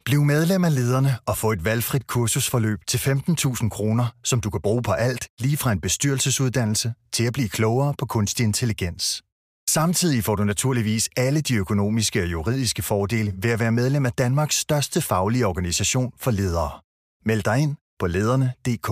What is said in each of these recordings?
Bliv medlem af Lederne og få et valgfrit kursusforløb til 15.000 kroner, som du kan bruge på alt, lige fra en bestyrelsesuddannelse til at blive klogere på kunstig intelligens. Samtidig får du naturligvis alle de økonomiske og juridiske fordele ved at være medlem af Danmarks største faglige organisation for ledere. Meld dig ind på lederne.dk.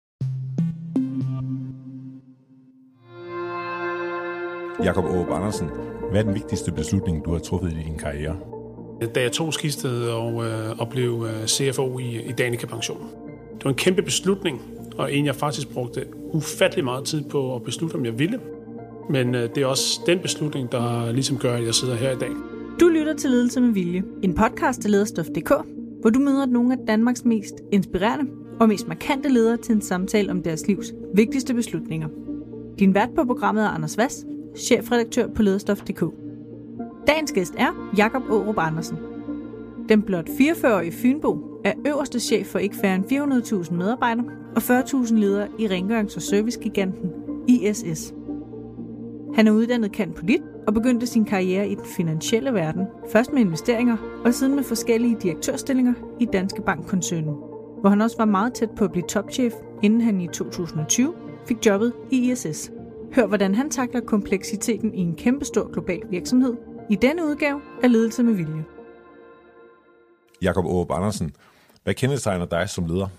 Jakob Aarup Andersen, hvad er den vigtigste beslutning, du har truffet i din karriere? Da jeg tog skiftet og blev CFO i Danica Pension. Det var en kæmpe beslutning, og en jeg faktisk brugte ufattelig meget tid på at beslutte, om jeg ville. Men det er også den beslutning, der ligesom gør, at jeg sidder her i dag. Du lytter til Ledelse med Vilje, en podcast af Lederstof.dk, hvor du møder nogle af Danmarks mest inspirerende og mest markante ledere til en samtale om deres livs vigtigste beslutninger. Din vært på programmet er Anders Vass, chefredaktør på Lederstof.dk. Dagens gæst er Jakob Aarup Andersen. Den blot 44-årige fynbo er øverste chef for ikke færre end 400.000 medarbejdere og 40.000 ledere i rengørings- og servicegiganten ISS. Han er uddannet cand.polit og begyndte sin karriere i den finansielle verden, først med investeringer og siden med forskellige direktørstillinger i Danske Bank-koncernen, hvor han også var meget tæt på at blive topchef, inden han i 2020 fik jobbet i ISS. Hør, hvordan han takler kompleksiteten i en kæmpestor global virksomhed i denne udgave af Ledelse med Vilje. Jakob Aarup Andersen, hvad kendetegner dig som leder?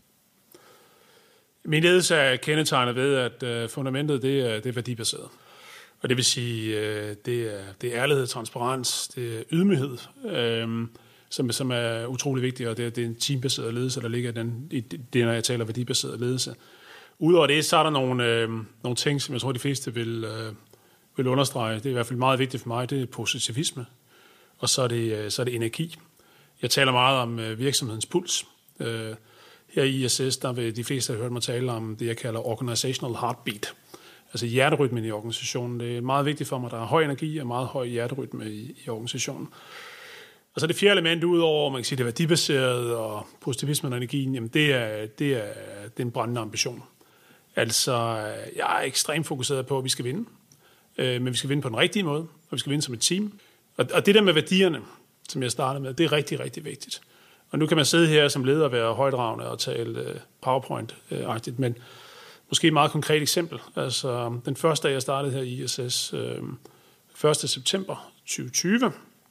Min ledelse er kendetegnet ved, at fundamentet det er værdibaseret. Og det vil sige, det er ærlighed, transparens, det er ydmyghed, som er utrolig vigtigt, og det er en teambaseret ledelse, der ligger i det, når jeg taler værdibaseret ledelse. Udover det, så er der nogle ting, som jeg tror, de fleste vil understrege. Det er i hvert fald meget vigtigt for mig, det er positivisme, og så er det energi. Jeg taler meget om virksomhedens puls. Her i ISS, der vil de fleste have hørt mig tale om det, jeg kalder organizational heartbeat. Altså hjerterytmen i organisationen. Det er meget vigtigt for mig, der er høj energi og meget høj hjerterytme i organisationen. Og så det fjerde element, udover man kan sige, det er værdibaseret og positivismen og energien, jamen det er en brændende ambition. Altså, jeg er ekstremt fokuseret på, at vi skal vinde. Men vi skal vinde på den rigtige måde, og vi skal vinde som et team. Og det der med værdierne, som jeg startede med, det er rigtig, rigtig vigtigt. Og nu kan man sidde her som leder og være højdragende og tale PowerPoint-agtigt, men måske et meget konkret eksempel. Altså, den første dag, jeg startede her i ISS, 1. september 2020,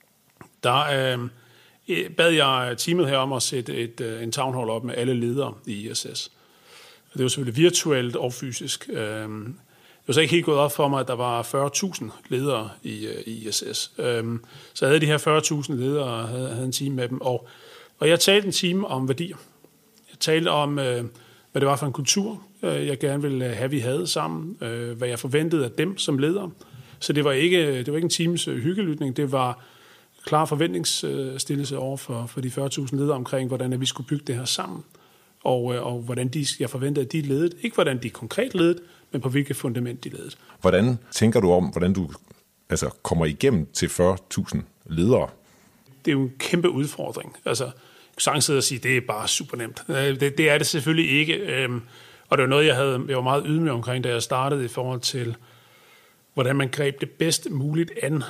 der bad jeg teamet her om at sætte en town hall op med alle ledere i ISS. Det var selvfølgelig virtuelt og fysisk. Det var så ikke helt gået op for mig, at der var 40.000 ledere i ISS. Så jeg havde de her 40.000 ledere og havde en team med dem. Og jeg talte en time om værdier. Jeg talte om, hvad det var for en kultur, jeg gerne ville have, vi havde sammen. Hvad jeg forventede af dem som ledere. Så det var ikke en times hyggelytning. Det var klar forventningsstillelse over for de 40.000 ledere omkring, hvordan vi skulle bygge det her sammen. Og hvordan jeg forventede, at de ledede. Ikke hvordan de konkret ledede, men på hvilket fundament de ledede. Hvordan tænker du om, hvordan du kommer igennem til 40.000 ledere? Det er jo en kæmpe udfordring. Altså, jeg kan sagtens sidde og sige, det er bare super nemt. Det er det selvfølgelig ikke. Og det var noget, jeg var meget ydmyg omkring, da jeg startede i forhold til, hvordan man greb det bedst muligt an.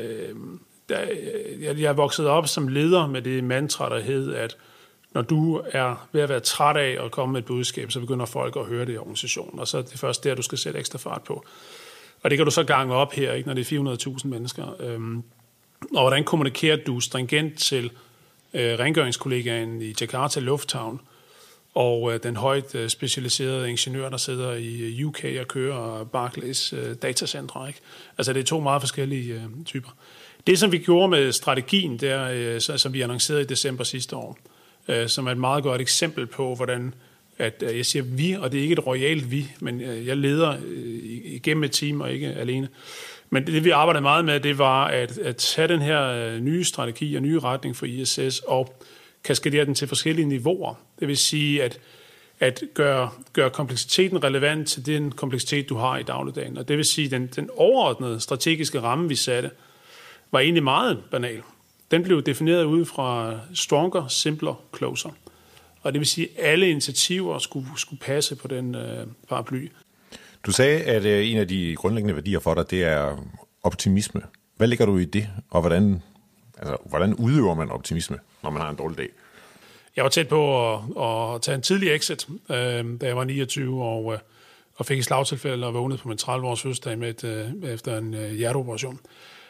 Jeg voksede op som leder med det mantra, der hed, at når du er ved at være træt af at komme med et budskab, så begynder folk at høre det i organisationen, og så er det først der, du skal sætte ekstra fart på. Og det kan du så gange op her, ikke, når det er 400.000 mennesker. Og hvordan kommunikerer du stringent til rengøringskollegaen i Jakarta Lufthavn, og den højt specialiserede ingeniør, der sidder i UK og kører Barclays datacentre, ikke? Altså det er to meget forskellige typer. Det, som vi gjorde med strategien, der, som vi annoncerede i december sidste år, som er et meget godt eksempel på, hvordan at jeg siger vi, og det er ikke et royalt vi, men jeg leder igennem et team og ikke alene. Men det, vi arbejdede meget med, det var at tage den her nye strategi og nye retning for ISS og kaskadere den til forskellige niveauer. Det vil sige at gøre kompleksiteten relevant til den kompleksitet, du har i dagligdagen. Og det vil sige, at den overordnede strategiske ramme, vi satte, var egentlig meget banal. Den blev defineret ud fra stronger, simpler, closer. Og det vil sige, at alle initiativer skulle passe på den paraply. Du sagde, at en af de grundlæggende værdier for dig, det er optimisme. Hvad ligger du i det, og hvordan udøver man optimisme? når man har en dårlig dag? Jeg var tæt på at tage en tidlig exit, da jeg var 29 og fik et slagtilfælde og vågnede på min 30-års fødselsdag efter en hjerteoperation.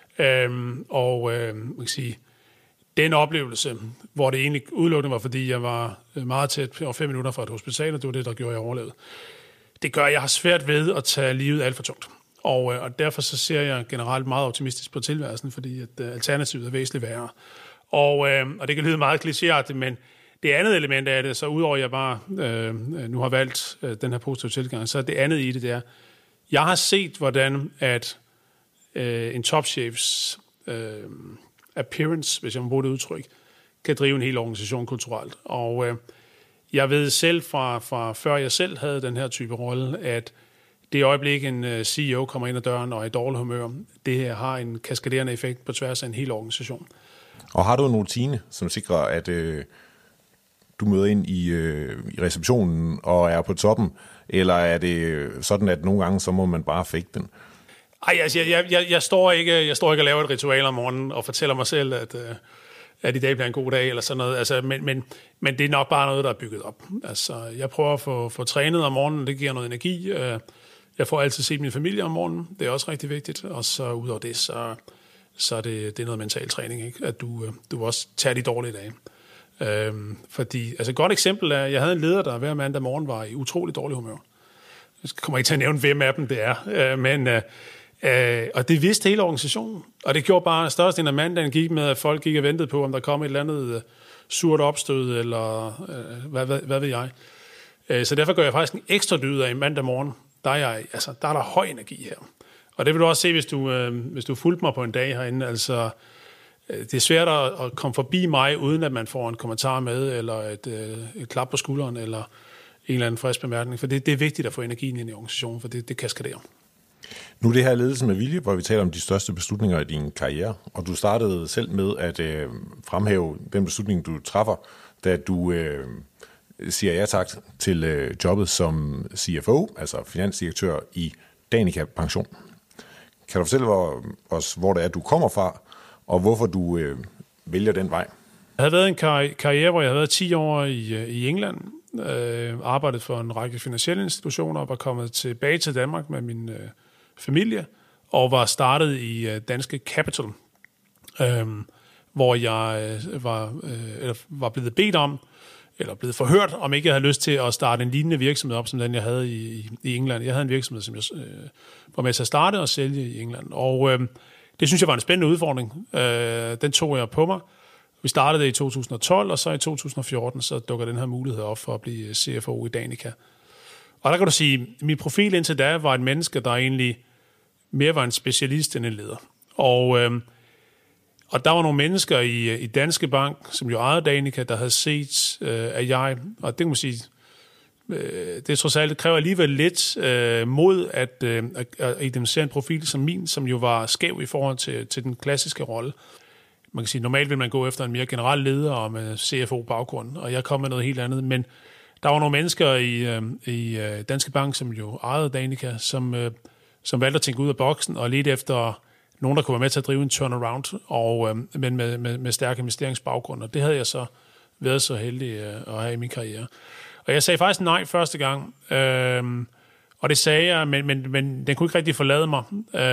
Man kan sige, den oplevelse, hvor det egentlig udelukkende var, fordi jeg var meget tæt over 5 minutter fra et hospital, og det var det, der gjorde, jeg overlevede. Det gør, at jeg har svært ved at tage livet alt for tungt. Og derfor så ser jeg generelt meget optimistisk på tilværelsen, fordi at alternativet er væsentligt værre. Og det kan lyde meget klichéagtigt, men det andet element af det, så udover at jeg bare nu har valgt den her positive tilgang, så det andet i det, det er, jeg har set, hvordan at en topchefs appearance, hvis jeg må bruge det udtryk, kan drive en hel organisation kulturelt. Og jeg ved selv fra før jeg selv havde den her type rolle, at det øjeblik, en CEO kommer ind ad døren og er i dårlig humør, det her har en kaskaderende effekt på tværs af en hel organisation. Og har du en rutine, som sikrer, at du møder ind i receptionen og er på toppen, eller er det sådan, at nogle gange, så må man bare fake den? Ej, altså, jeg står ikke og laver et ritual om morgenen og fortæller mig selv, at i dag bliver en god dag, eller sådan noget. Altså, men det er nok bare noget, der er bygget op. Altså, jeg prøver at få trænet om morgenen, det giver noget energi. Jeg får altid set min familie om morgenen, det er også rigtig vigtigt. Og så ud over det, så er det noget mental træning, ikke? At du også tager de dårlige dage. Fordi, altså et godt eksempel er, jeg havde en leder, der hver mandag morgen var i utrolig dårlig humør. Jeg kommer ikke til at nævne, hvem af dem det er, og det vidste hele organisationen. Og det gjorde bare størstedelen af mandagen gik med, at folk gik og ventede på, om der kom et eller andet surt opstød, eller hvad ved jeg. Så derfor gør jeg faktisk en ekstra dyd af mandag morgen. Der er der høj energi her. Og det vil du også se, hvis du fulgte mig på en dag herinde. Altså, det er svært at komme forbi mig, uden at man får en kommentar med, eller et klap på skulderen, eller en eller anden frisk bemærkning. For det er vigtigt at få energien ind i organisationen, for det kaskaderer. Nu er det her ledelse med vilje, hvor vi taler om de største beslutninger i din karriere, og du startede selv med at fremhæve den beslutning, du træffer, da du siger ja tak til jobbet som CFO, altså finansdirektør i Danica Pension. Kan du fortælle os, hvor det er, du kommer fra, og hvorfor du vælger den vej? Jeg havde været en karriere, hvor jeg havde været 10 år i England, arbejdet for en række finansielle institutioner, og var kommet tilbage til Danmark med min familie, og var startet i Danske Capital, hvor jeg var blevet bedt om, eller blevet forhørt, om ikke jeg havde lyst til at starte en lignende virksomhed op, som den jeg havde i England. Jeg havde en virksomhed, som jeg var med til at starte og sælge i England, og det synes jeg var en spændende udfordring. Den tog jeg på mig. Vi startede det i 2012, og så i 2014, så dukker den her mulighed op for at blive CFO i Danica. Og der kan du sige, at min profil indtil da var et menneske, der egentlig mere var en specialist end en leder. Og der var nogle mennesker i Danske Bank, som jo ejede Danica, der havde set, at jeg, og det kan man sige, det trods alt kræver alligevel lidt mod at identificere en profil som min, som jo var skæv i forhold til den klassiske rolle. Man kan sige, normalt vil man gå efter en mere generel leder og med CFO-baggrund, og jeg kom med noget helt andet. Men der var nogle mennesker i Danske Bank, som jo ejede Danica, som valgte at tænke ud af boksen og lede efter nogen, der kunne være med til at drive en turnaround, men med stærk investeringsbaggrund. Og det havde jeg så været så heldig at have i min karriere. Og jeg sagde faktisk nej første gang, og det sagde jeg, men den kunne ikke rigtig forlade mig.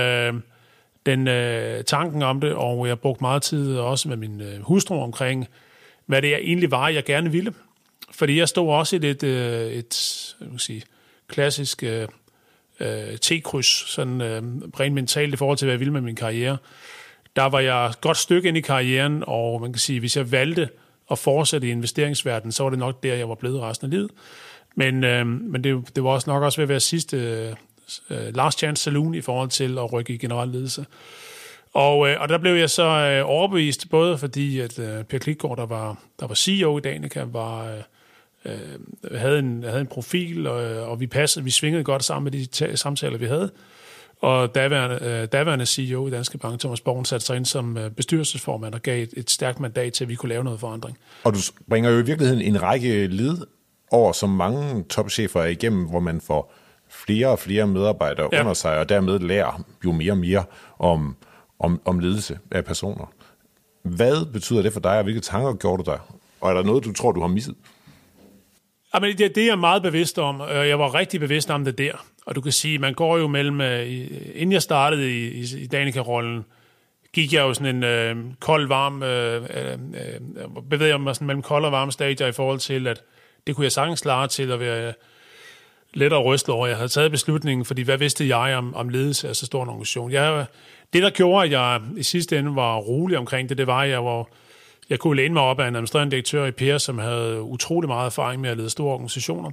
Tanken om det, og jeg brugte meget tid også med min hustru omkring, hvad det egentlig var, jeg gerne ville. Fordi jeg stod også i et klassisk T-kryds, sådan rent mentalt i forhold til, hvad jeg ville med min karriere. Der var jeg et godt stykke ind i karrieren, og man kan sige, hvis jeg valgte at fortsætte i investeringsverdenen, så var det nok der, jeg var blevet resten af livet. Men det var også nok også ved at være sidste last chance saloon i forhold til at rykke i generel ledelse. Og der blev jeg så overbevist, både fordi at Per Klitgaard, der var CEO i Danica, havde en profil, og vi svingede godt sammen med de samtaler, vi havde. Og daværende CEO i Danske Bank, Thomas Borgen, satte sig ind som bestyrelsesformand og gav et stærkt mandat til, at vi kunne lave noget forandring. Og du bringer jo i virkeligheden en række led over, som mange topchefer er igennem, hvor man får flere og flere medarbejdere under sig, og dermed lærer jo mere og mere om ledelse af personer. Hvad betyder det for dig, og hvilke tanker gjorde du dig? Og er der noget, du tror, du har misset? Jamen, det er jeg meget bevidst om, og jeg var rigtig bevidst om det der. Og du kan sige, man går jo mellem, inden jeg startede i Danica-rollen, gik jeg jo sådan en kold, varm, bevæger mig sådan mellem kold og varm stadier i forhold til, at det kunne jeg sagtens klare til at være lettere rystet over. Jeg havde taget beslutningen, fordi hvad vidste jeg om ledelse af så stor en organisation? Det, der gjorde, at jeg i sidste ende var rolig omkring det var, at jeg kunne læne mig op af en administrerende direktør i Per, som havde utrolig meget erfaring med at lede store organisationer.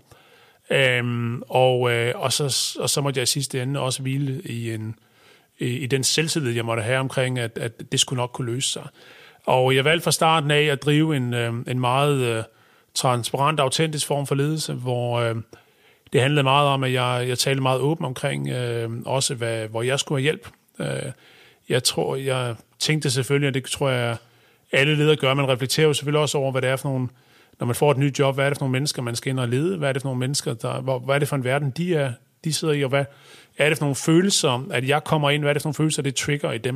Og så måtte jeg i sidste ende også hvile i den selvtillid, jeg måtte have omkring, at det skulle nok kunne løse sig. Og jeg valgte fra starten af at drive en meget transparent, autentisk form for ledelse, hvor det handlede meget om, at jeg talte meget åben omkring også, hvor jeg skulle have hjælp. Jeg tænkte selvfølgelig, og det tror jeg, alle ledere gør, man reflekterer jo selvfølgelig også over, hvad det er for nogle, når man får et nyt job, hvad er det for nogle mennesker, man skal ind og lede, hvad er det for nogle mennesker, hvad er det for en verden, de sidder i, og hvad er det for nogle følelser, at jeg kommer ind, hvad er det for nogle følelser, det trigger i dem.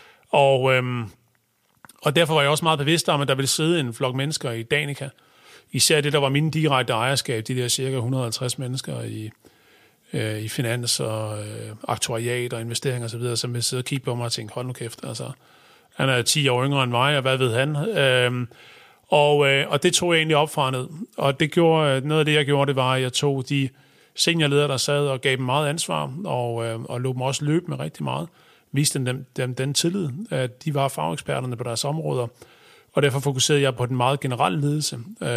Og derfor var jeg også meget bevidst om, at der ville sidde en flok mennesker i Danica, især det, der var min direkte ejerskab, de der cirka 150 mennesker i finans og aktuariat og investering og så videre, som vil sidde og kigge på mig og tænke, hold nu kæft, altså, han er 10 år yngre end mig, og hvad ved han? Og det tog jeg egentlig op fra ned. Og det gjorde, noget af det, jeg gjorde, det var, at jeg tog de seniorledere, der sad og gav dem meget ansvar, og lod dem også løbe med rigtig meget. Viste dem den tillid, at de var fageksperterne på deres områder. Og derfor fokuserede jeg på den meget generelle ledelse.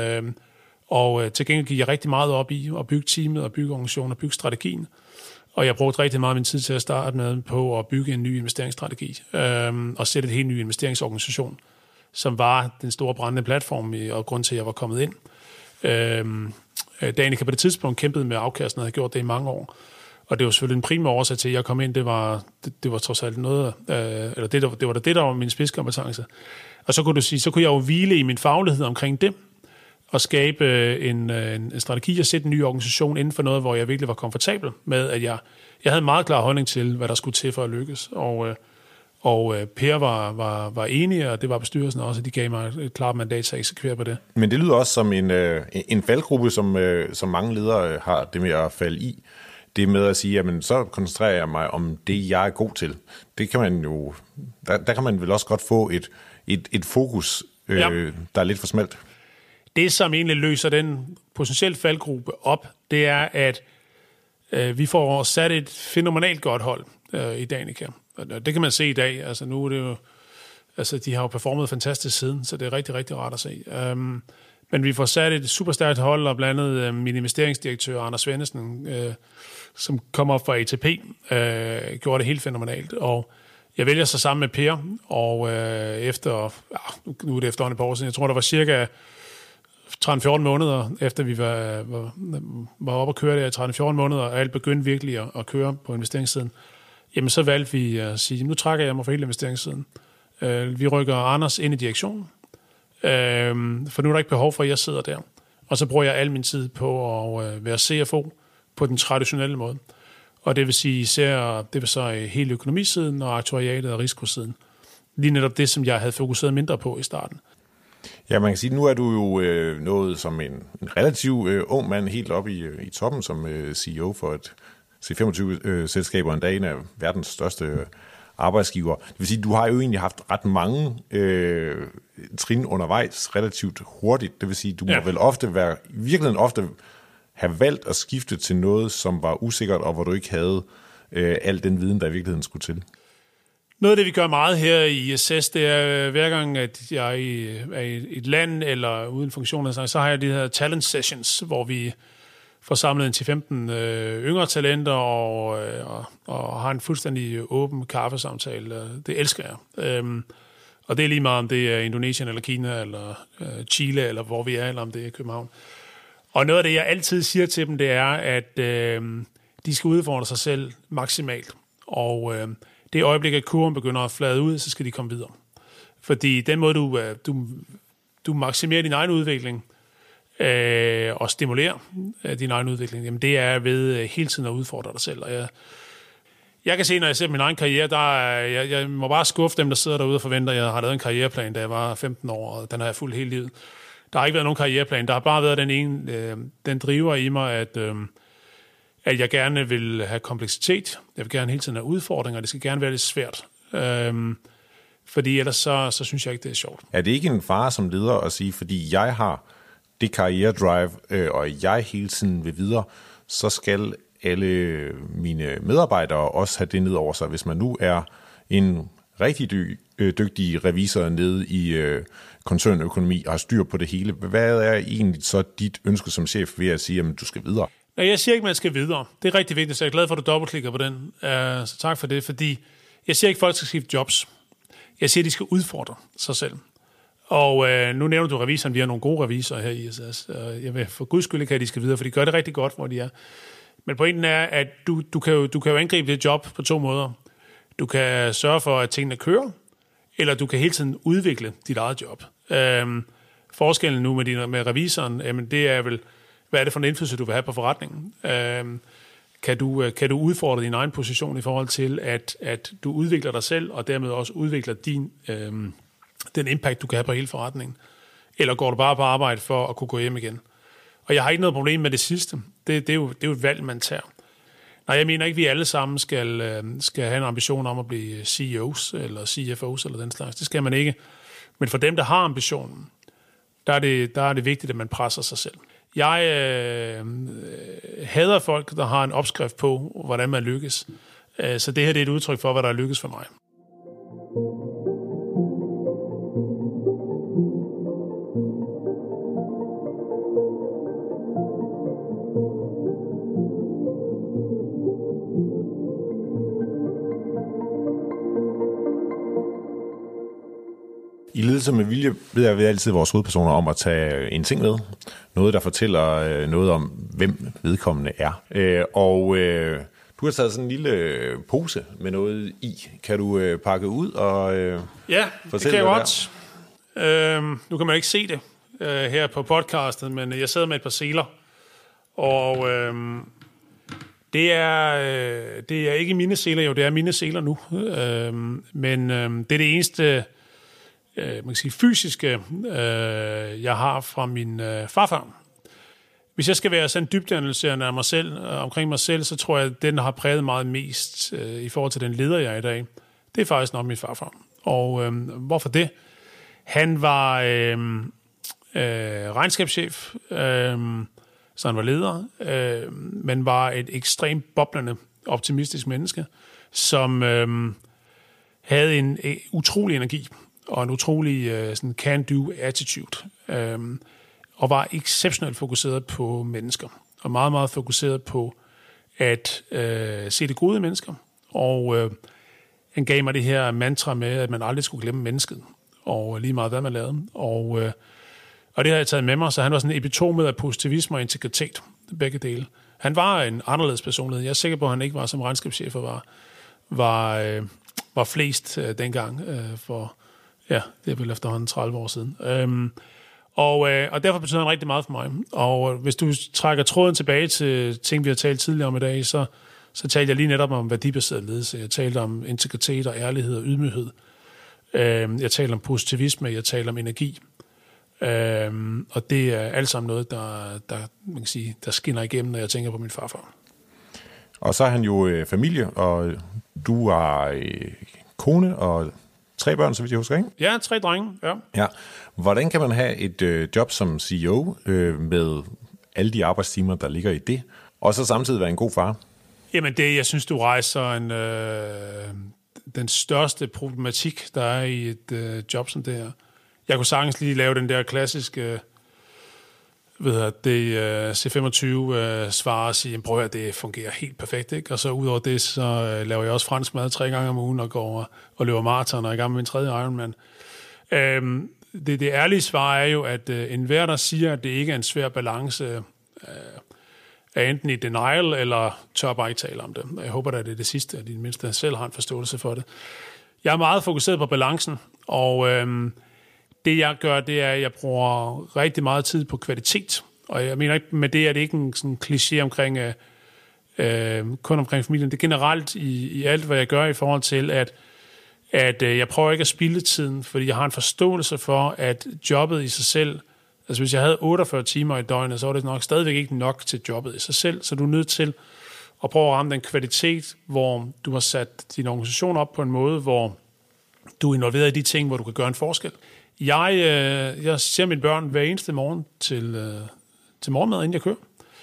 Og til gengæld gik jeg rigtig meget op i at bygge teamet, og bygge organisationen, og bygge strategien. Og jeg brugte rigtig meget af min tid til at starte med på at bygge en ny investeringsstrategi, og sætte et helt ny investeringsorganisation, som var den store brændende platform, og grund til, at jeg var kommet ind. Danica på det tidspunkt kæmpede med afkasten, og havde gjort det i mange år. Og det var selvfølgelig en primær årsag til, at jeg kom ind. Det var trods alt noget, eller det der var min spidskompetence. Og så kunne du sige, så kunne jeg jo hvile i min faglighed omkring det, og skabe en strategi og sætte en ny organisation inden for noget, hvor jeg virkelig var komfortabel med, at jeg havde en meget klar holdning til, hvad der skulle til for at lykkes. Og Per var enige, og det var bestyrelsen også, og de gav mig et klart mandat til at eksekvere på det. Men det lyder også som en faldgruppe, som mange ledere har det med at falde i. Det med at sige, jamen så koncentrerer jeg mig om det, jeg er god til. Det kan man jo, der kan man vel også godt få et fokus, der er lidt for smalt. Det, som egentlig løser den potentielt faldgruppe op, det er, at vi får sat et fænomenalt godt hold i Danica. Og det kan man se i dag. Altså nu er det jo, altså de har jo performet fantastisk siden, så det er rigtig, rigtig rart at se. Men vi får sat et superstærkt hold, og blandt andet min investeringsdirektør, Anders Svendesen, som kommer fra ATP, gjorde det helt fænomenalt. Og jeg vælger så sammen med Per, og nu er det efterhånden et par år siden, jeg tror, der var cirka 13-14 måneder, efter vi var oppe at køre der i 13-14 måneder, og alt begyndte virkelig at køre på investeringssiden, jamen så valgte vi at sige, nu trækker jeg mig for hele investeringssiden. Vi rykker Anders ind i direktionen, for nu er der ikke behov for, at jeg sidder der. Og så bruger jeg al min tid på at være CFO på den traditionelle måde. Og det vil sige især, det vil så hele økonomisiden og aktuariatet og risikosiden. Lige netop det, som jeg havde fokuseret mindre på i starten. Ja, man kan sige, nu er du jo nået som en relativt ung mand helt op i toppen som CEO for et C25-selskab, og en dag en af verdens største arbejdsgiver. Det vil sige, du har jo egentlig haft ret mange trin undervejs relativt hurtigt. Det vil sige, du må vel virkelig ofte have valgt at skifte til noget, som var usikkert, og hvor du ikke havde al den viden, der i virkeligheden skulle til. Noget af det, vi gør meget her i ISS, det er hver gang, at jeg er i et land eller uden funktioner, så har jeg de her talent sessions, hvor vi får samlet en 10-15 yngre talenter og har en fuldstændig åben kaffesamtale. Det elsker jeg. Og det er lige meget, om det er Indonesien eller Kina eller Chile, eller hvor vi er, eller om det er København. Og noget af det, jeg altid siger til dem, det er, at de skal udfordre sig selv maksimalt. Og det øjeblik, at kurven begynder at flade ud, så skal de komme videre. Fordi den måde, du maksimerer din egen udvikling og stimulerer din egen udvikling, jamen det er ved hele tiden at udfordre dig selv. Og Jeg kan se, når jeg ser min egen karriere, jeg må bare skuffe dem, der sidder derude og forventer, at jeg har lavet en karriereplan, da jeg var 15 år, og den har jeg fulgt hele livet. Der har ikke været nogen karriereplan. Der har bare været den driver i mig, at jeg gerne vil have kompleksitet. Jeg vil gerne hele tiden have udfordringer. Det skal gerne være lidt svært. Fordi ellers så synes jeg ikke, det er sjovt. Er det ikke en fare som leder at sige, fordi jeg har det karrieredrive, og jeg hele tiden vil videre, så skal alle mine medarbejdere også have det ned over sig. Hvis man nu er en rigtig dygtig revisor nede i koncernøkonomi og har styr på det hele, hvad er egentlig så dit ønske som chef ved at sige, at du skal videre? Nej, jeg siger ikke, man skal videre. Det er rigtig vigtigt, så jeg er glad for, at du dobbeltklikker på den. Så tak for det, fordi jeg siger ikke, at folk skal skifte jobs. Jeg siger, at de skal udfordre sig selv. Og nu nævner du revisoren. Vi har nogle gode revisorer her i ISS. Jeg vil for guds skyld ikke have, at de skal videre, for de gør det rigtig godt, hvor de er. Men pointen er, at du kan jo angribe det job på 2 måder. Du kan sørge for, at tingene kører, eller du kan hele tiden udvikle dit eget job. Forskellen nu med revisoren, jamen det er vel, hvad er det for en indflydelse, du vil have på forretningen? Kan du udfordre din egen position i forhold til, at du udvikler dig selv, og dermed også udvikler den impact, du kan have på hele forretningen? Eller går du bare på arbejde for at kunne gå hjem igen? Og jeg har ikke noget problem med det sidste. Det er jo et valg, man tager. Nej, jeg mener ikke, at vi alle sammen skal have en ambition om at blive CEOs eller CFOs eller den slags. Det skal man ikke. Men for dem, der har ambitionen, der er det vigtigt, at man presser sig selv. Jeg hader folk, der har en opskrift på, hvordan man lykkes. Så det her det er et udtryk for, hvad der er lykkes for mig. I Ledelse med Vilje beder vi altid vores hovedpersoner om at tage en ting med. Noget, der fortæller noget om, hvem vedkommende er. Du har taget sådan en lille pose med noget i. Kan du pakke ud og ja, fortælle, det kan jeg godt. Nu kan man ikke se det her på podcastet, men jeg sidder med et par seler. Og det er ikke mine seler, jo, det er mine seler nu. Men det er det eneste man kan sige, fysiske, jeg har fra min farfar. Hvis jeg skal være sådan dybdeanalyserende af mig selv, omkring mig selv, så tror jeg, at den, der har præget meget mest i forhold til den leder, jeg er i dag, det er faktisk nok min farfar. Og hvorfor det? Han var regnskabschef, så han var leder, men var et ekstremt boblende, optimistisk menneske, som havde en utrolig energi og en utrolig sådan can-do attitude, og var exceptionelt fokuseret på mennesker, og meget, meget fokuseret på at se det gode i mennesker, og han gav mig det her mantra med, at man aldrig skulle glemme mennesket, og lige meget hvad man lavede, og det har jeg taget med mig, så han var sådan en epitome af positivisme og integritet, begge dele. Han var en anderledes personlighed. Jeg er sikker på, at han ikke var som regnskabschef og var flest dengang for, ja, det er vel efterhånden 30 år siden. Og derfor betyder han rigtig meget for mig. Og hvis du trækker tråden tilbage til ting, vi har talt tidligere om i dag, så talte jeg lige netop om værdibaseret ledelse. Jeg talte om integritet og ærlighed og ydmyghed. Jeg talte om positivisme, jeg talte om energi. Og det er alt sammen noget, man kan sige, der skinner igennem, når jeg tænker på min farfar. Og så er han jo familie, og du har kone og 3 børn, så vidt jeg husker, ikke? Ja, 3 drenge, ja. Hvordan kan man have et job som CEO med alle de arbejdstimer, der ligger i det, og så samtidig være en god far? Jamen det, jeg synes, du rejser den største problematik, der er i et job som det her. Jeg kunne sagtens lige lave den der klassiske C25-svar og sige, prøv at det fungerer helt perfekt, ikke? Og så ud over det, så laver jeg også fransk mad 3 gange om ugen og går og løber maraton og er i gang med min 3. Ironman. Det ærlige svar er jo, at enhver, der siger, at det ikke er en svær balance, er enten i denial eller tør bare ikke tale om det. Jeg håber, at det er det sidste, at de mindste selv har en forståelse for det. Jeg er meget fokuseret på balancen, og det jeg gør, det er, at jeg bruger rigtig meget tid på kvalitet. Og jeg mener ikke med det, at det ikke er en sådan kliché omkring kun omkring familien. Det er generelt i alt, hvad jeg gør i forhold til, at jeg prøver ikke at spilde tiden, fordi jeg har en forståelse for, at jobbet i sig selv, altså hvis jeg havde 48 timer i døgnet, så var det nok stadigvæk ikke nok til jobbet i sig selv, så du er nødt til at prøve at ramme den kvalitet, hvor du har sat din organisation op på en måde, hvor du er involveret i de ting, hvor du kan gøre en forskel. Jeg ser mine børn hver eneste morgen til morgenmad, inden jeg kører.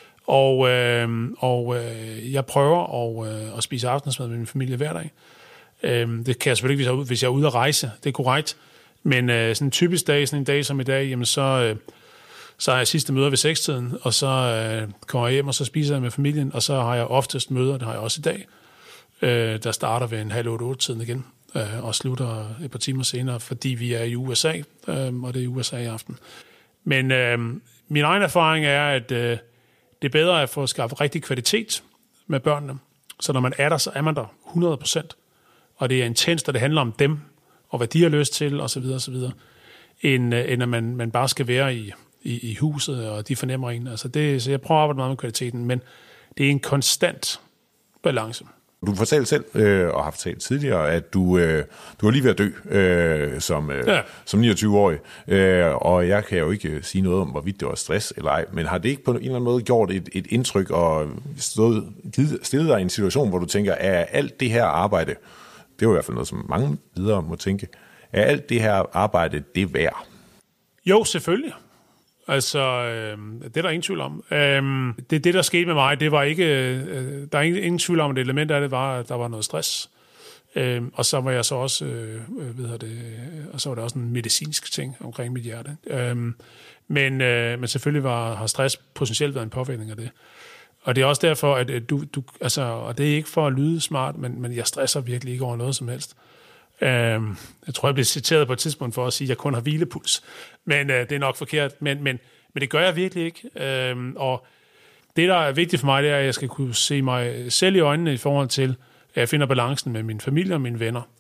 Og jeg prøver at spise aftensmad med min familie hver dag. Det kan jeg selvfølgelig ikke, hvis jeg er ude at rejse. Det er korrekt. Men sådan en typisk dag, sådan en dag som i dag, jamen så har jeg sidste møder ved 6-tiden, og så kommer jeg hjem, og så spiser jeg med familien, og så har jeg oftest møder, det har jeg også i dag, der starter ved 7:30-8-tiden igen, og slutter et par timer senere, fordi vi er i USA, og det er i USA i aften. Men min egen erfaring er, at det er bedre at få skaffet rigtig kvalitet med børnene, så når man er der, så er man der 100%, og det er intenst, og det handler om dem, og hvad de har lyst til, osv., end at man bare skal være i huset, og de fornemmer en. Altså så jeg prøver at arbejde meget med kvaliteten, men det er en konstant balance. Du fortalte selv, og har fortalt tidligere, at du var lige ved at dø som 29-årig, og jeg kan jo ikke sige noget om, hvorvidt det var stress eller ej, men har det ikke på en eller anden måde gjort et indtryk og stillet dig i en situation, hvor du tænker, er alt det her arbejde, det er i hvert fald noget, som mange ledere må tænke, er alt det her arbejde det værd? Jo, selvfølgelig. Altså, det er der ingen tvivl om. Det, der skete med mig, det var ikke... der er ingen tvivl om, at det element af det var, at der var noget stress. Og så var jeg så også... og så var der også en medicinsk ting omkring mit hjerte. Men selvfølgelig har stress potentielt været en påvirkning af det. Og det er også derfor, at du altså, og det er ikke for at lyde smart, men jeg stresser virkelig ikke over noget som helst. Jeg tror, jeg blev citeret på et tidspunkt for at sige, at jeg kun har hvilepuls. Men det er nok forkert. Men det gør jeg virkelig ikke. Og det, der er vigtigt for mig, det er, at jeg skal kunne se mig selv i øjnene i forhold til, at jeg finder balancen med min familie og mine venner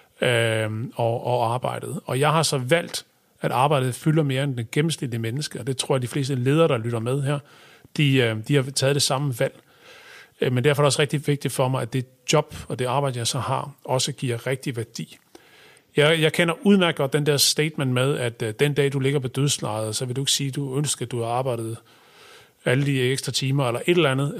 og arbejdet. Og jeg har så valgt, at arbejdet fylder mere end det gennemsnitlige menneske. Og det tror jeg, de fleste ledere, der lytter med her, de har taget det samme valg. Men derfor er det også rigtig vigtigt for mig, at det job og det arbejde, jeg så har, også giver rigtig værdi. Jeg kender udmærket godt den der statement med, at den dag, du ligger på dødslejet, så vil du ikke sige, at du ønsker, at du har arbejdet alle de ekstra timer eller et eller andet.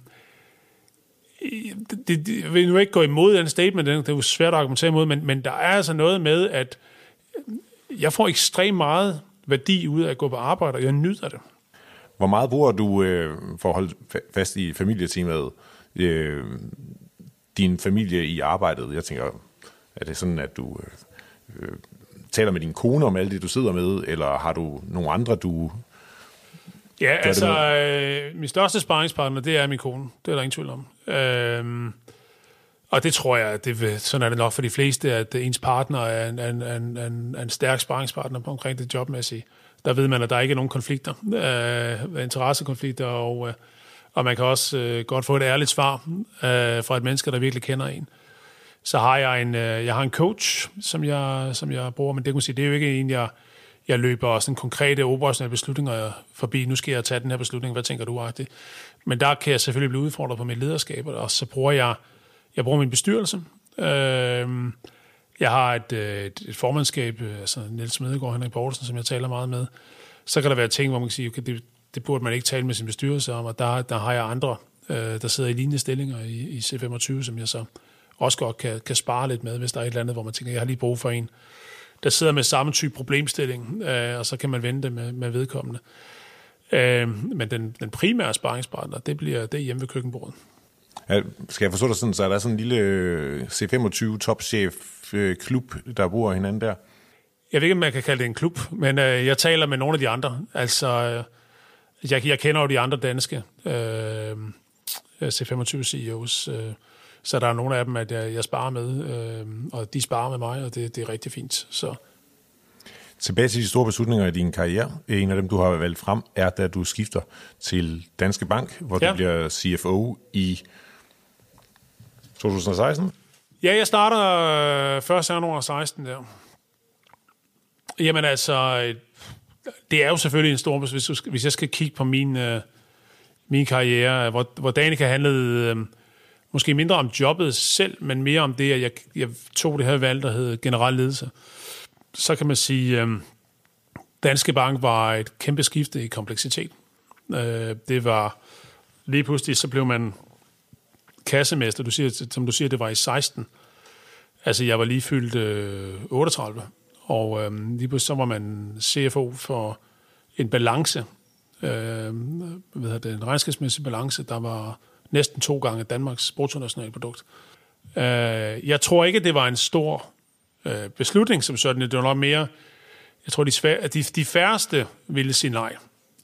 Det vil nu ikke gå imod den statement, det er jo svært at argumentere imod, men der er altså noget med, at jeg får ekstremt meget værdi ud af at gå på arbejde, og jeg nyder det. Hvor meget bruger du, for at holde fast i familietemaet, din familie i arbejdet? Jeg tænker, er det sådan, at du taler med din kone om alt det, du sidder med, eller har du nogle andre, du... Ja, altså, min største sparringspartner, det er min kone. Det er der ingen tvivl om. Og det tror jeg, sådan er det nok for de fleste, at ens partner er en stærk sparringspartner på omkring det jobmæssige. Der ved man, at der ikke er nogen konflikter, interessekonflikter, og man kan også godt få et ærligt svar fra et menneske, der virkelig kender en. Så har jeg har en coach, som jeg bruger, men det kan sige, det er jo ikke en, jeg løber sådan konkrete operationelle beslutninger forbi. Nu skal jeg tage den her beslutning, hvad tænker du, Agtig? Men der kan jeg selvfølgelig blive udfordret på mit lederskab, og så bruger jeg bruger min bestyrelse. Jeg har et formandskab, altså Niels Smedegaard og Henrik Poulsen, som jeg taler meget med. Så kan der være ting, hvor man kan sige, okay, det burde man ikke tale med sin bestyrelse om, og der har jeg andre, der sidder i lignende stillinger i C25, som jeg så også godt kan spare lidt med, hvis der er et eller andet, hvor man tænker, jeg har lige brug for en, der sidder med samme type problemstilling, og så kan man vente med vedkommende. Men den primære sparringspartner, det er hjemme ved køkkenbordet. Ja, skal jeg forstå dig sådan, så er der sådan en lille C25 topchef-klub, der bor hinanden der? Jeg ved ikke, om man kan kalde det en klub, men jeg taler med nogle af de andre. Altså, jeg kender jo de andre danske C25 CEOs, så der er nogle af dem, at jeg sparer med, og de sparer med mig, og det er rigtig fint. Så. Tilbage til de store beslutninger i din karriere. En af dem, du har valgt frem, er, da du skifter til Danske Bank, hvor du bliver CFO i 2016? Ja, jeg starter 1. januar 16 der. Jamen altså, det er jo selvfølgelig en stor... Hvis jeg skal kigge på min karriere, hvor Danica handlede måske mindre om jobbet selv, men mere om det, at jeg tog det her valg, der hed generel ledelse. Så kan man sige, Danske Bank var et kæmpe skifte i kompleksitet. Det var lige pludselig, så blev man kassemester. Som du siger, det var i 16. Altså, jeg var lige fyldt 38. Og lige pludselig så var man CFO for en balance, en regnskabsmæssig balance, der var næsten 2 gange Danmarks bruttonationalprodukt. Jeg tror ikke, det var en stor beslutning som sådan. Det var nok mere, jeg tror, at de færreste ville sige nej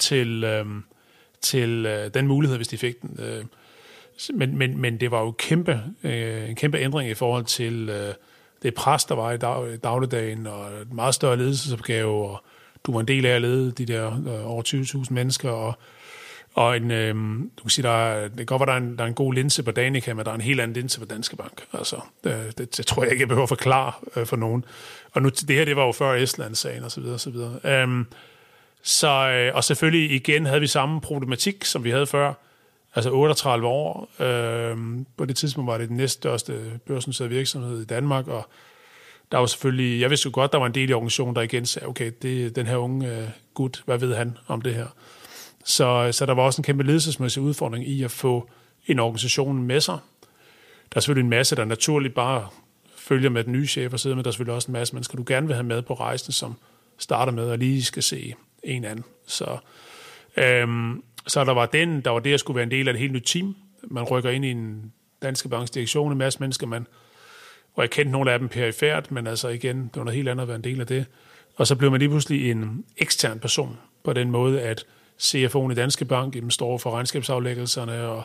til den mulighed, hvis de fik den. Men det var jo en kæmpe ændring i forhold til det pres, der var i dagligdagen, og et meget større ledelsesopgave, og du var en del af at lede de der over 20.000 mennesker, og en, du kan sige, det kan godt være, der er en god linse på Danica, men der er en helt anden linse på Danske Bank. Altså, det tror jeg ikke, jeg behøver at forklare for nogen. Og nu, det her, det var jo før Estland-sagen, og så videre, og så videre. Og selvfølgelig igen havde vi samme problematik, som vi havde før. Altså 38 år. På det tidspunkt var det den næststørste børsnoterede virksomhed i Danmark, og der var selvfølgelig, jeg vidste jo godt, der var en del i organisationen, der igen sagde, okay, det er den her unge gut, hvad ved han om det her? Så der var også en kæmpe ledelsesmæssig udfordring i at få en organisation med sig. Der er selvfølgelig en masse, der naturligt bare følger med den nye chef og sidder med. Der er selvfølgelig også en masse mennesker, du gerne vil have med på rejsen, som starter med at lige skal se en anden. Så der var det, at skulle være en del af et helt nyt team. Man rykker ind i en Danske Banks direktion, en masse mennesker, og jeg kendte nogle af dem perifært, men altså igen, det var noget helt andet at være en del af det. Og så blev man lige pludselig en ekstern person, på den måde, at CFO'en i Danske Bank står for regnskabsaflæggelserne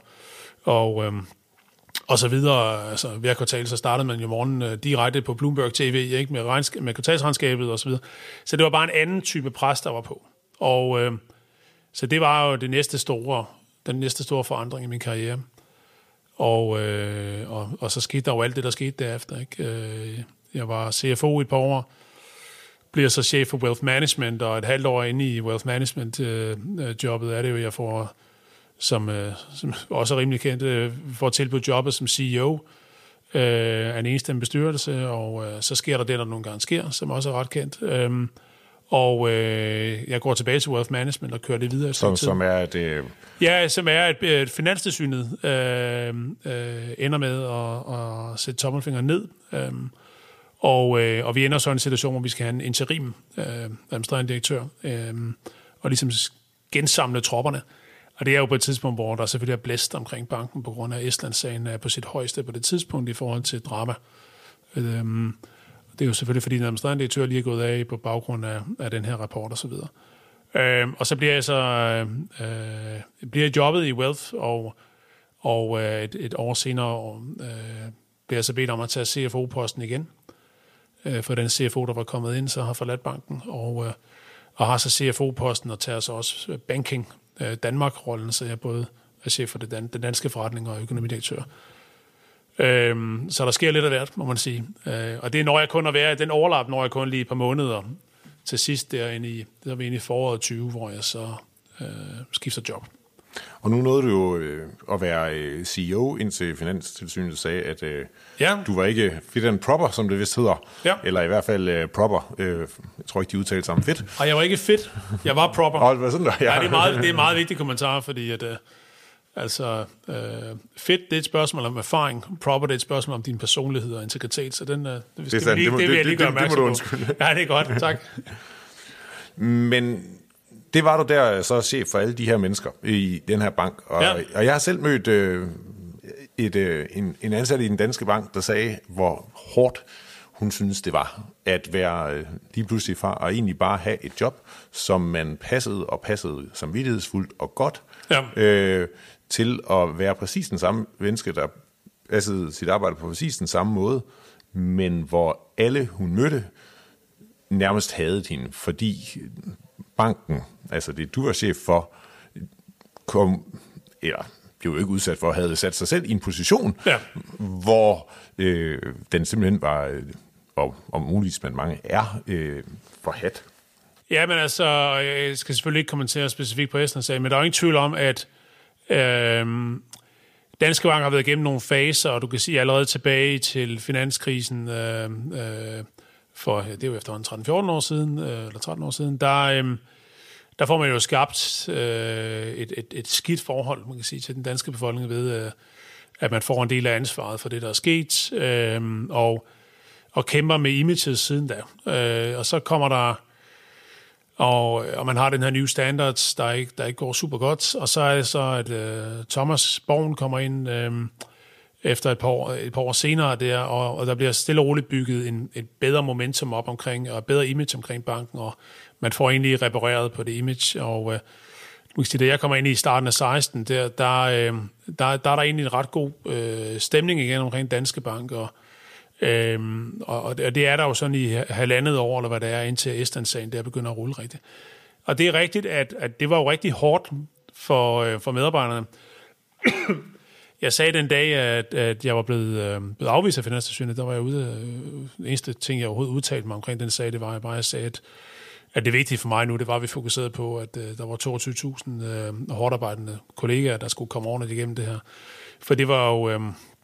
og så videre. Altså, hver kvartal, så startede man jo morgenen direkte på Bloomberg TV, ikke? Med kvartalsregnskabet og så videre. Så det var bare en anden type pres, der var på. Og så det var jo den næste store forandring i min karriere. Og så skete der jo alt det, der skete derefter. Ikke? Jeg var CFO i et par år, bliver så chef for Wealth Management, og et halvt år inde i Wealth Management-jobbet er det jo, jeg får, som også er rimelig kendt, får tilbudt jobbet som CEO af en enstemmig bestyrelse, og så sker der nogle gange sker, som også er ret kendt. Jeg går tilbage til Wealth Management og kører det videre. Som er et... Ja, som er et Finanstilsynet ender med at sætte tommelfingeren ned. Og vi ender så i en situation, hvor vi skal have en interim administrerende direktør og ligesom gensamle tropperne. Og det er jo på et tidspunkt, hvor der selvfølgelig er blæst omkring banken på grund af Estland-sagen er på sit højeste på det tidspunkt i forhold til drama. Det er jo selvfølgelig, fordi den administrerende direktør lige er gået af på baggrund af den her rapport og så videre. Og så bliver jeg bliver jobbet i Wealth, og et år senere bliver jeg så bedt om at tage CFO-posten igen. For den CFO, der var kommet ind, så har forladt banken, og har så CFO-posten og tager så også banking Danmark-rollen, så jeg både er chef for den danske forretning og økonomidirektør. Så der sker lidt af hvert, må man sige. Og det når jeg kun at være, den overlap når jeg kun lige et par måneder til sidst der er vi inde i foråret 20, hvor jeg så skifter job. Og nu nåede du jo at være CEO, indtil Finanstilsynet sagde, at du var ikke fit and proper, som det vist hedder. Ja. Eller i hvert fald proper. Jeg tror ikke, de udtalte sammen fedt. Og jeg var ikke fit. Jeg var proper. Det var sådan der, ja. Ja, det er en meget vigtig kommentar, fordi at... fit, det er et spørgsmål om erfaring. Proper, det er et spørgsmål om din personlighed og integritet. Så den det vil jeg lige gøre opmærksom på. Ja, det er godt. Tak. Men det var du der så chef for alle de her mennesker i den her bank. Og jeg har selv mødt en ansat i den Danske Bank, der sagde, hvor hårdt hun synes, det var at være lige pludselig fra og egentlig bare have et job, som man passede samvittighedsfuldt og godt, til at være præcis den samme menneske, der passede sit arbejde på præcis den samme måde, men hvor alle hun mødte nærmest hadede hende, fordi banken, altså det du var chef for, blev jo ikke udsat for, havde sat sig selv i en position, hvor den simpelthen var, om muligt, men mange er forhat. Ja, men altså, jeg skal selvfølgelig ikke kommentere specifikt på Estland-sagen, men der er jo ingen tvivl om, at Danske Bank har været igennem nogle faser, og du kan sige allerede tilbage til finanskrisen, for det er jo efterhånden 13-14 år siden, eller 13 år siden, der får man jo skabt et skidt forhold, man kan sige, til den danske befolkning ved, at man får en del af ansvaret for det, der er sket, og kæmper med imaget siden da. Og så kommer der, og man har den her nye standards, der ikke går super godt, og så er det så, at Thomas Borgen kommer ind efter et par år senere der, og der bliver stille og roligt bygget et bedre momentum op omkring, og bedre image omkring banken, og man får egentlig repareret på det image, og da jeg kommer ind i starten af 16, der er der egentlig en ret god stemning igen omkring Danske Bank, og det er der jo sådan i 1,5 år, eller hvad det er, indtil Estland-sagen der begynder at rulle rigtigt. Og det er rigtigt, at det var jo rigtig hårdt for medarbejderne. Jeg sagde den dag, at jeg var blevet afvist af Finanstilsynet, der var jeg ude. Den eneste ting, jeg overhovedet udtalte mig omkring den sag, det var, at jeg sagde, at det vigtige for mig nu, det var, at vi fokuserede på, at der var 22.000 hårdarbejdende kollegaer, der skulle komme ordentligt igennem det her. For det var jo...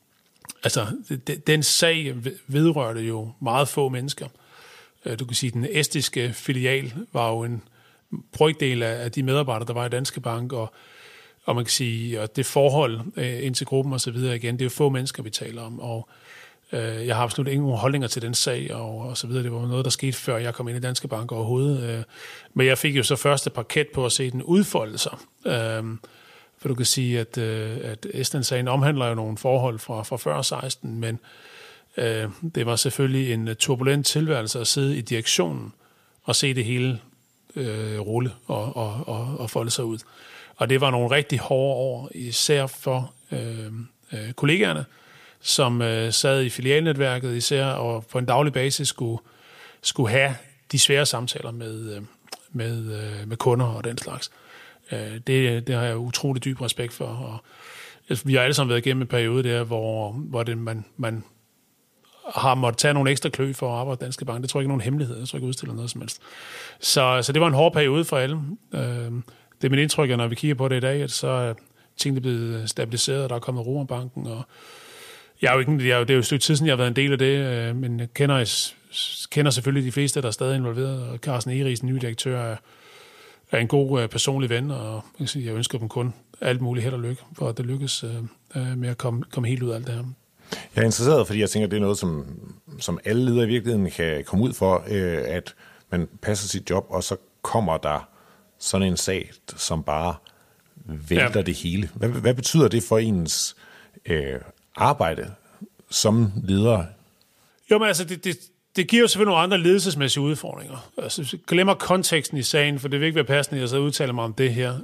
den sag vedrørte jo meget få mennesker. Du kan sige, at den estiske filial var jo en brøkdel af de medarbejdere, der var i Danske Bank, og man kan sige, at det forhold ind til gruppen og så videre igen, det er jo få mennesker, vi taler om, og jeg har absolut ingen holdninger til den sag, og så videre. Det var noget, der skete, før jeg kom ind i Danske Bank overhovedet. Men jeg fik jo så første parket på at se den udfolde sig. For du kan sige, at Estland-sagen omhandler jo nogle forhold fra før 16, men det var selvfølgelig en turbulent tilværelse at sidde i direktionen og se det hele rulle og folde sig ud. Og det var nogle rigtig hårde år, især for kollegaerne, som sad i filialnetværket især, og på en daglig basis skulle have de svære samtaler med kunder og den slags. Det har jeg utrolig dyb respekt for. Og vi har alle sammen været igennem en periode der, hvor man har måttet tage nogle ekstra klø for at arbejde i Danske Bank. Det tror jeg ikke er nogen hemmelighed. Jeg tror ikke udstiller noget som helst. Så det var en hård periode for alle. Det er mit indtryk, at når vi kigger på det i dag, at så er tingene blevet stabiliseret, og der er kommet ro om banken. Og det er jo et stykke tid siden, jeg har været en del af det, men jeg kender selvfølgelig de fleste, der er stadig involveret. Og Carsten Egeris, nye direktør, er en god personlig ven, og jeg ønsker dem kun alt muligt held og lykke, for at det lykkes med at komme helt ud af alt det her. Jeg er interesseret, fordi jeg tænker, at det er noget, som alle ledere i virkeligheden kan komme ud for, at man passer sit job, og så kommer der sådan en sag, som bare vælter det hele. Hvad betyder det for ens arbejde som leder? Jo, men altså, det giver jo selvfølgelig nogle andre ledelsesmæssige udfordringer. Altså, jeg glemmer konteksten i sagen, for det vil ikke være passende, at jeg så udtaler mig om det her.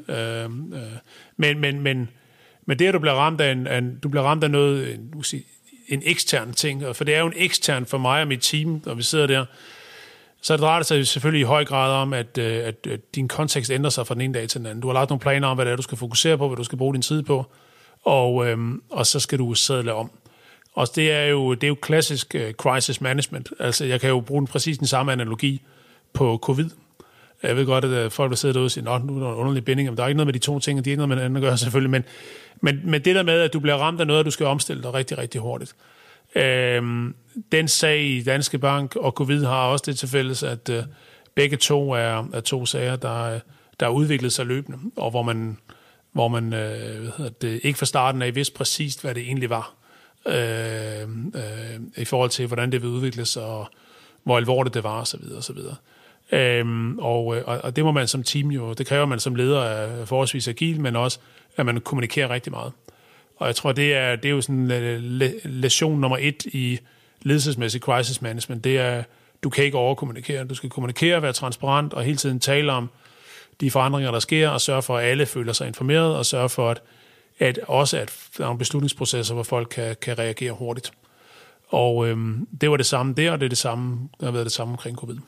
Men det, at du bliver ramt af noget, en ekstern ting, for det er jo en ekstern for mig og mit team, når vi sidder der, så drejer det sig selvfølgelig i høj grad om, at din kontekst ændrer sig fra den ene dag til den anden. Du har lagt nogle planer om, hvad det er, du skal fokusere på, hvad du skal bruge din tid på, og så skal du sadle om. Og det er jo klassisk crisis management. Altså, jeg kan jo bruge præcis den samme analogi på covid. Jeg ved godt, at folk, der sidder derude og siger, nu er der en underlig binding, men der er ikke noget med de to ting, og de er ikke noget med den anden at gøre selvfølgelig, men det der med, at du bliver ramt af noget, du skal omstille dig rigtig, rigtig hurtigt. Den sag i Danske Bank og covid har også det til fælles, at begge to er to sager, der udviklet sig løbende, og hvor man ikke fra starten af vidste præcist, hvad det egentlig var. I forhold til, hvordan det vil udvikle sig, og hvor alvorligt det var, osv. Og det må man som team jo, det kræver man som leder er forholdsvis agil, men også, at man kommunikerer rigtig meget. Og jeg tror, det er jo sådan lektion nummer 1 i ledelsesmæssig crisis management, det er, du kan ikke overkommunikere. Du skal kommunikere, være transparent, og hele tiden tale om de forandringer, der sker, og sørge for, at alle føler sig informeret, og sørge for, at der er nogle beslutningsprocesser, hvor folk kan reagere hurtigt. Og det var det samme der, og det er det samme, der har været det samme omkring covid.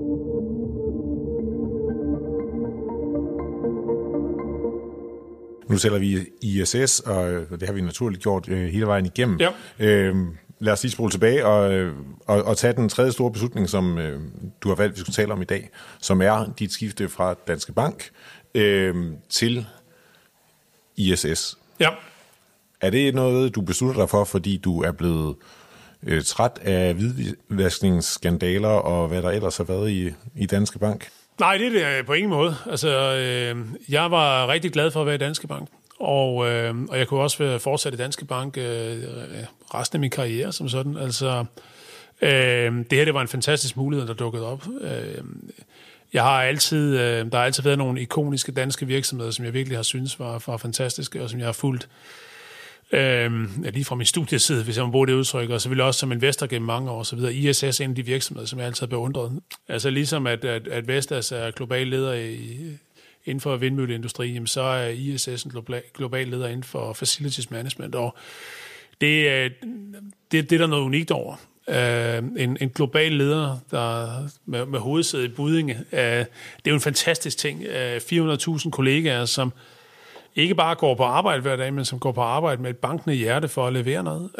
Nu nu sælger vi ISS, og det har vi naturligt gjort hele vejen igennem. Ja. Lad os lige spole tilbage og tage den tredje store beslutning, som du har valgt, vi skulle tale om i dag, som er dit skifte fra Danske Bank til ISS. Ja. Er det noget, du beslutter dig for, fordi du er blevet træt af hvidvaskningsskandaler og hvad der ellers har været i Danske Bank? Nej, det er det på ingen måde. Altså, jeg var rigtig glad for at være i Danske Bank, og jeg kunne også fortsætte i Danske Bank resten af min karriere som sådan. Altså, det her det var en fantastisk mulighed, der dukkede op. Der har altid været nogle ikoniske danske virksomheder, som jeg virkelig har syntes var fantastiske, og som jeg har fulgt lige fra min studieside, hvis jeg må bruge det udtryk, og så vil også som investor gennem mange år og så videre. ISS er en af de virksomheder, som jeg altid har beundret. Altså ligesom at Vestas er global leder inden for vindmølleindustri, jamen så er ISS en global leder inden for facilities management, og det er der noget unikt over. En global leder, der med hovedsæde i Buddinge, det er jo en fantastisk ting. 400.000 kollegaer, som ikke bare går på arbejde hver dag, men som går på arbejde med et bankende hjerte for at levere noget.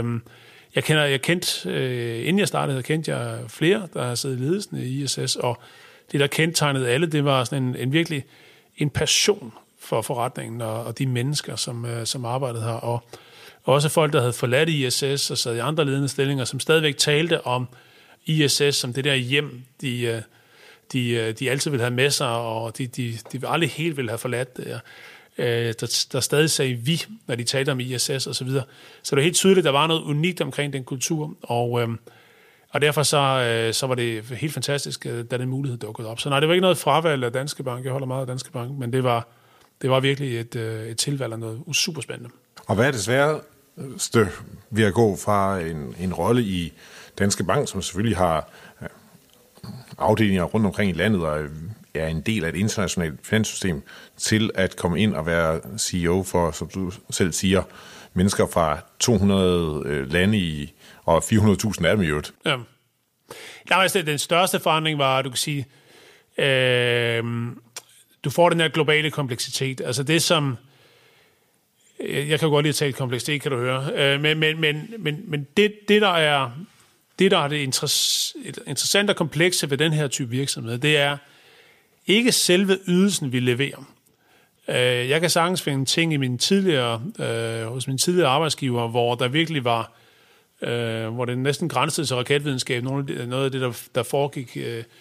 Inden jeg startede, kendte jeg flere, der har siddet i ledelsen i ISS, og det, der kendetegnede alle, det var sådan en virkelig en passion for forretningen og de mennesker, som arbejdede her, og også folk, der havde forladt ISS og sad i andre ledende stillinger, som stadigvæk talte om ISS som det der hjem, de altid ville have med sig, og de aldrig helt ville have forladt det. Der stadig sagde vi, når de talte om ISS og så videre. Så det var helt tydeligt, at der var noget unikt omkring den kultur, og derfor så var det helt fantastisk, da den mulighed dukkede op. Så nej, det var ikke noget fravalg af Danske Bank. Jeg holder meget af Danske Bank, men det var virkelig et tilvalg af noget super spændende. Og hvad er det sværeste ved at gå fra en rolle i Danske Bank, som selvfølgelig har afdelinger rundt omkring i landet og er en del af et internationalt finanssystem, til at komme ind og være CEO for, som du selv siger, mennesker fra 200 lande og 400.000 af dem i øvrigt? Ja. Altså, den største forandring var, du kan sige, du får den her globale kompleksitet. Altså det, som jeg kan godt lide at tale kompleksitet, kan du høre. Men det der er det interessante og komplekse ved den her type virksomhed, det er ikke selve ydelsen, vi leverer. Jeg kan sagtens finde ting i hos mine tidligere arbejdsgiver, hvor der virkelig var, hvor det næsten grænsede til raketvidenskab, noget af det, der foregik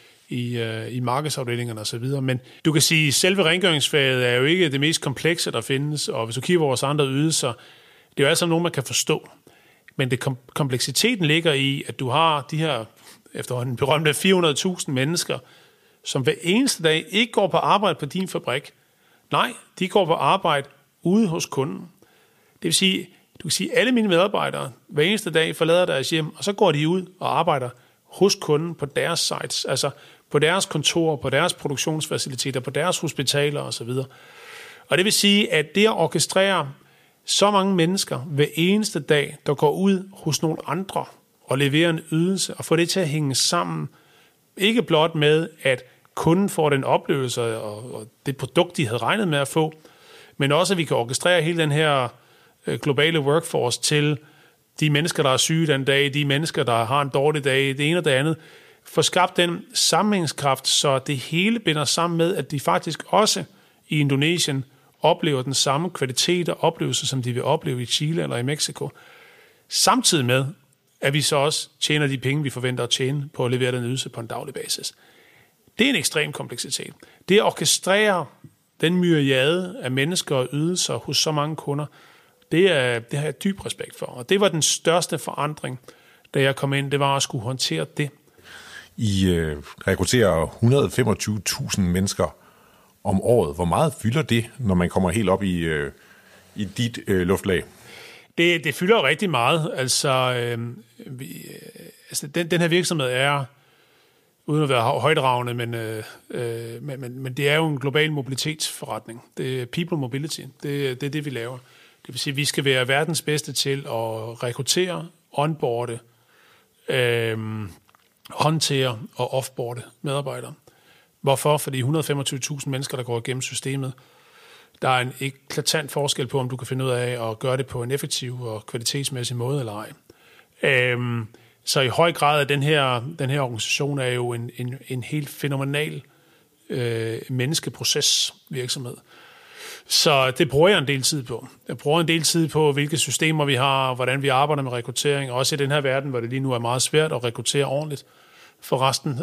i markedsafdelingerne og så videre. Men du kan sige, at selve rengøringsfaget er jo ikke det mest komplekse, der findes, og hvis du kigger på vores andre ydelser, det er jo altså nogen, man kan forstå. Men kompleksiteten ligger i, at du har de her efterhånden berømte 400.000 mennesker, som hver eneste dag ikke går på arbejde på din fabrik. Nej, de går på arbejde ude hos kunden. Det vil sige, du kan sige, at alle mine medarbejdere hver eneste dag forlader deres hjem, og så går de ud og arbejder hos kunden på deres sites, altså på deres kontor, på deres produktionsfaciliteter, på deres hospitaler osv. Og det vil sige, at det at orkestrere så mange mennesker hver eneste dag, der går ud hos nogle andre og leverer en ydelse, og få det til at hænge sammen, ikke blot med, at kunden får den oplevelse og det produkt, de havde regnet med at få, men også, at vi kan orkestrere hele den her globale workforce til de mennesker, der er syge den dag, de mennesker, der har en dårlig dag, det ene og det andet, få skabt den sammenhængskraft, så det hele binder sammen med, at de faktisk også i Indonesien oplever den samme kvalitet og oplevelse, som de vil opleve i Chile eller i Mexico. Samtidig med, at vi så også tjener de penge, vi forventer at tjene på at levere den ydelse på en daglig basis. Det er en ekstrem kompleksitet. Det at orkestrere den myriade af mennesker og ydelser hos så mange kunder, det har jeg dyb respekt for. Og det var den største forandring, da jeg kom ind, det var at skulle håndtere det. I rekrutterer 125.000 mennesker om året. Hvor meget fylder det, når man kommer helt op i dit luftlag? Det fylder rigtig meget. Altså, den her virksomhed er, uden at være højdragende, men det er jo en global mobilitetsforretning. Det er people mobility. Det er det, vi laver. Det vil sige, at vi skal være verdens bedste til at rekruttere, onboarde, håndtere og offboarde medarbejdere. Hvorfor? Fordi 125.000 mennesker, der går igennem systemet, Der er en eklatant forskel på, om du kan finde ud af at gøre det på en effektiv og kvalitetsmæssig måde eller ej. Så i høj grad af den her organisation er jo en helt fænomenal menneskeprocesvirksomhed. Så det bruger jeg en del tid på. Jeg bruger en del tid på, hvilke systemer vi har, hvordan vi arbejder med rekruttering, også i den her verden, hvor det lige nu er meget svært at rekruttere ordentligt for resten.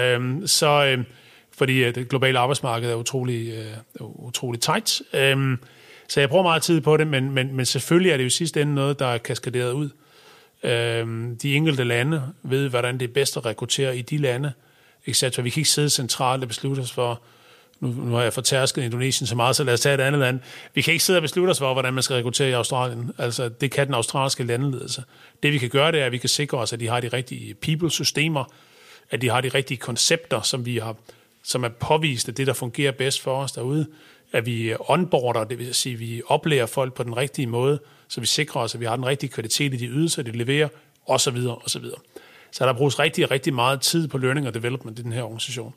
Fordi det globale arbejdsmarked er utrolig tight. Så jeg bruger meget tid på det, men selvfølgelig er det jo sidste ende noget, der er kaskaderet ud. De enkelte lande ved, hvordan det er bedst at rekruttere i de lande. Eksempel, vi kan ikke sidde centralt og beslutte os for, nu har jeg fortærsket Indonesien så meget, så lad os tage et andet land. Vi kan ikke sidde og beslutte os for, hvordan man skal rekruttere i Australien. Altså, det kan den australske landeledelse. Det vi kan gøre, det er, at vi kan sikre os, at de har de rigtige people-systemer, at de har de rigtige koncepter, som er påvist af det, der fungerer bedst for os derude, at vi onboarder, det vil sige, at vi oplærer folk på den rigtige måde, så vi sikrer os, at vi har den rigtige kvalitet i de ydelser, de leverer, osv. osv. Så der bruges rigtig, rigtig meget tid på learning og development i den her organisation.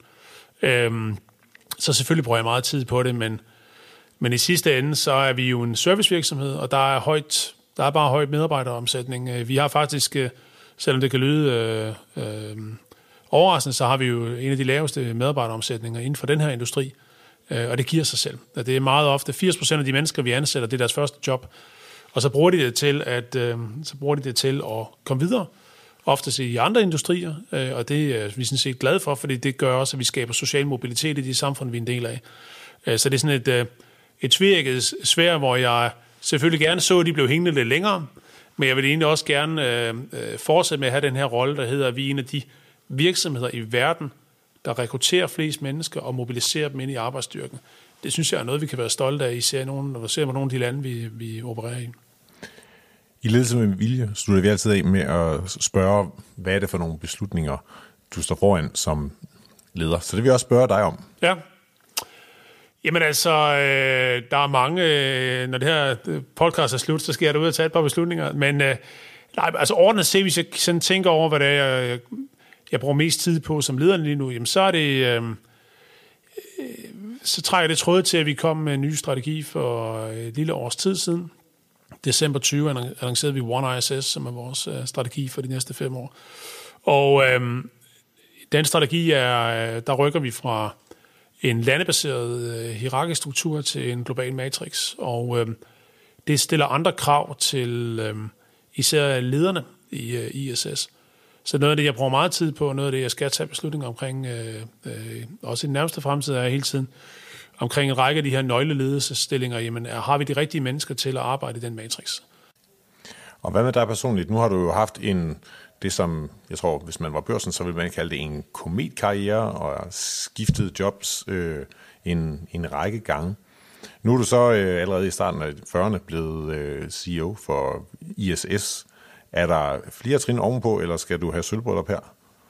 Så selvfølgelig bruger jeg meget tid på det, men i sidste ende, så er vi jo en servicevirksomhed, og der er bare høj medarbejderomsætning. Vi har faktisk, selvom det kan lyde overraskende, så har vi jo en af de laveste medarbejderomsætninger inden for den her industri, og det giver sig selv. Det er meget ofte 80% af de mennesker, vi ansætter, det er deres første job, og så bruger de det til at komme videre, oftest i andre industrier, og det er vi sådan set glade for, fordi det gør også, at vi skaber social mobilitet i de samfund, vi er en del af. Så det er sådan et tveægget sværd, hvor jeg selvfølgelig gerne så, at de blev hængende lidt længere, men jeg vil egentlig også gerne fortsætte med at have den her rolle, der hedder, at vi er en af de virksomheder i verden, der rekrutterer flest mennesker og mobiliserer dem ind i arbejdsstyrken. Det synes jeg er noget, vi kan være stolte af, især når vi ser på nogle af de lande, vi opererer i. I ledelse med vilje slutter vi altid af med at spørge, hvad er det for nogle beslutninger, du står foran som leder. Så det vil jeg også spørge dig om. Ja. Jamen altså, der er mange, når det her podcast er slut, så skal jeg da ud og tage et par beslutninger. Men altså ordentligt set, hvis jeg sådan tænker over, hvad det er, jeg bruger mest tid på som leder lige nu, jamen så er det, så trækker det tråd til, at vi kom med en ny strategi for et lille års tid siden. December 20 annoncerede vi One ISS, som er vores strategi for de næste 5 år. Og den strategi der rykker vi fra en landebaseret hierarkisk struktur til en global matrix. Og det stiller andre krav til især lederne i ISS. Så noget af det, jeg bruger meget tid på, noget af det, jeg skal tage beslutninger omkring, også i den nærmeste fremtid, er hele tiden omkring en række af de her nøgleledelsesstillinger, jamen har vi de rigtige mennesker til at arbejde i den matrix? Og hvad med dig personligt? Nu har du jo haft det som, jeg tror, hvis man var børsen, så ville man kalde det en kometkarriere, og skiftet jobs en række gange. Nu er du så allerede i starten af 40'erne blevet CEO for ISS. Er der flere trin ovenpå, eller skal du have sølvbryllup her?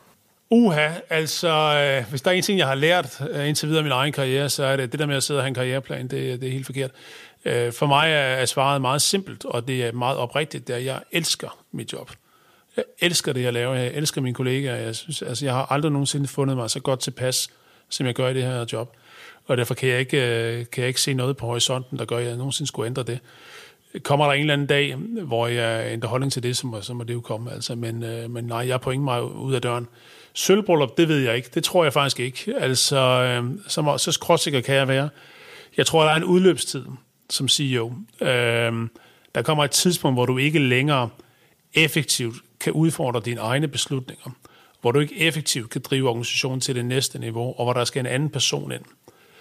Altså, hvis der er en ting, jeg har lært indtil videre af min egen karriere, så er det der med at sidde og have en karriereplan, det er helt forkert. For mig er svaret meget simpelt, og det er meget oprigtigt, det er, at jeg elsker mit job. Jeg elsker det, jeg laver. Jeg elsker mine kollegaer. Jeg har aldrig nogensinde fundet mig så godt tilpas, som jeg gør i det her job. Og derfor kan jeg ikke se noget på horisonten, der gør, at jeg nogensinde skulle ændre det. Kommer der en eller anden dag, hvor jeg ændrer holdning til det, så må det jo komme. Altså. Men nej, jeg er på ingen måde ud af døren. Sølvbryllup, det ved jeg ikke. Det tror jeg faktisk ikke. Altså, så skråsikker kan jeg være. Jeg tror, der er en udløbstid som CEO. Der kommer et tidspunkt, hvor du ikke længere effektivt kan udfordre dine egne beslutninger. Hvor du ikke effektivt kan drive organisationen til det næste niveau, og hvor der skal en anden person ind.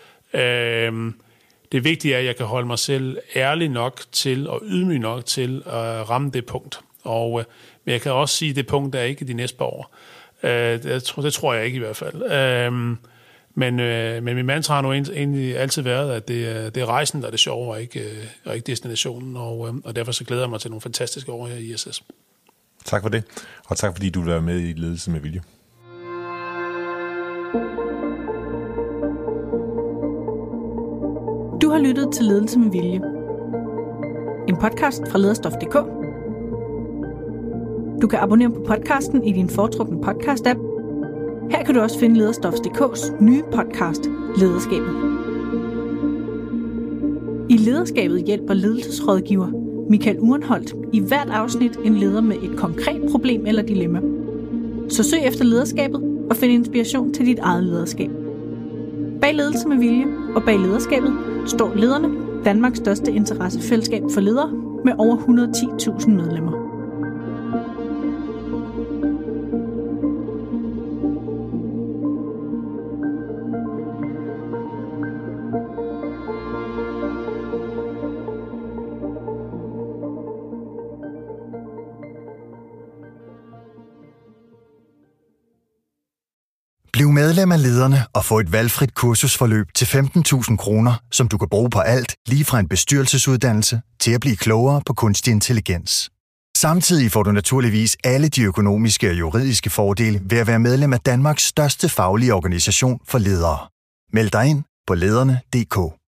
Det vigtige er, at jeg kan holde mig selv ærlig nok til og ydmyg nok til at ramme det punkt. Men jeg kan også sige, at det punkt er ikke de næste par år. Det tror jeg ikke i hvert fald. Men min mantra har nu egentlig altid været, at det er rejsen, der er det sjove, og ikke destinationen. Og derfor så glæder jeg mig til nogle fantastiske år her i ISS. Tak for det, og tak fordi du vil være med i Ledelse med Vilje. Du har lyttet til Ledelse med Vilje. En podcast fra lederstof.dk. Du kan abonnere på podcasten i din foretrukne podcast-app. Her kan du også finde Lederstof.dk's nye podcast, Lederskabet. I lederskabet hjælper ledelsesrådgiver Michael Urenholdt i hvert afsnit en leder med et konkret problem eller dilemma. Så søg efter lederskabet og find inspiration til dit eget lederskab. Bag Ledelse med Vilje og bag lederskabet står Lederne, Danmarks største interessefællesskab for ledere med over 110.000 medlemmer. Bliv medlem af Lederne og få et valgfrit kursusforløb til 15.000 kroner, som du kan bruge på alt, lige fra en bestyrelsesuddannelse til at blive klogere på kunstig intelligens. Samtidig får du naturligvis alle de økonomiske og juridiske fordele ved at være medlem af Danmarks største faglige organisation for ledere. Meld dig ind på lederne.dk.